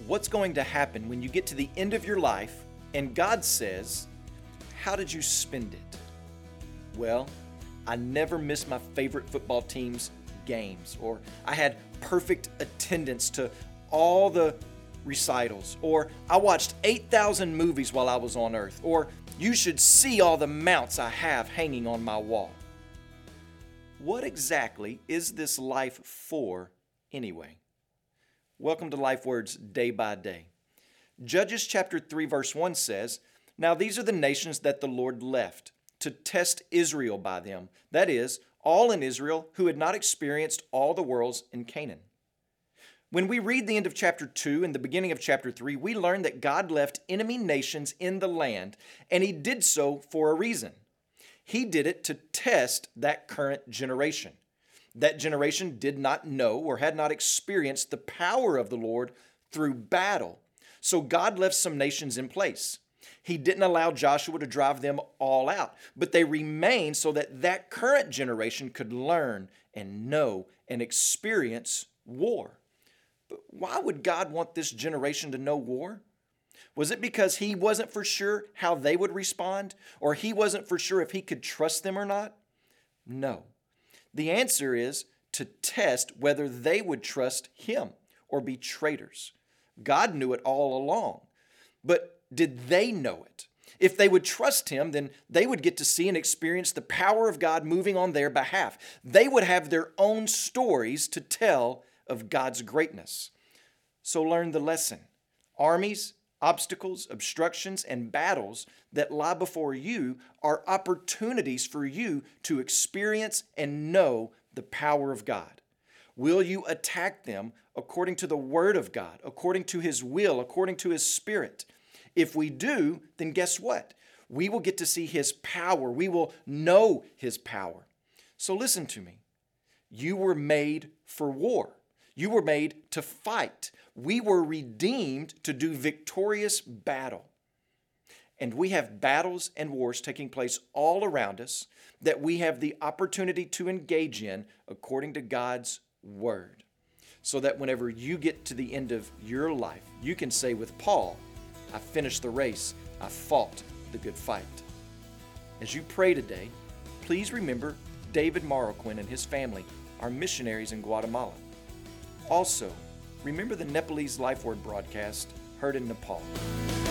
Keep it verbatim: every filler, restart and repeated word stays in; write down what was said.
What's going to happen when you get to the end of your life and God says, "How did you spend it?" Well, I never missed my favorite football team's games, or I had perfect attendance to all the recitals, or I watched eight thousand movies while I was on earth, or you should see all the mounts I have hanging on my wall. What exactly is this life for anyway? Welcome to Life Words Day by Day. Judges chapter three verse one says, "Now these are the nations that the Lord left to test Israel by them, that is, all in Israel who had not experienced all the worlds in Canaan." When we read the end of chapter two and the beginning of chapter three, we learn that God left enemy nations in the land, and He did so for a reason. He did it to test that current generation. That generation did not know or had not experienced the power of the Lord through battle. So God left some nations in place. He didn't allow Joshua to drive them all out, but they remained so that that current generation could learn and know and experience war. But why would God want this generation to know war? Was it because He wasn't for sure how they would respond, or He wasn't for sure if He could trust them or not? No. The answer is to test whether they would trust Him or be traitors. God knew it all along, but did they know it? If they would trust Him, then they would get to see and experience the power of God moving on their behalf. They would have their own stories to tell of God's greatness. So learn the lesson. Armies, obstacles, obstructions, and battles that lie before you are opportunities for you to experience and know the power of God. Will you attack them according to the Word of God, according to His will, according to His Spirit? If we do, then guess what? We will get to see His power. We will know His power. So listen to me. You were made for war. You were made to fight. We were redeemed to do victorious battle. And we have battles and wars taking place all around us that we have the opportunity to engage in according to God's Word. So that whenever you get to the end of your life, you can say with Paul, "I finished the race, I fought the good fight." As you pray today, please remember David Marroquin and his family are missionaries in Guatemala. Also, remember the Nepalese Life Word broadcast heard in Nepal.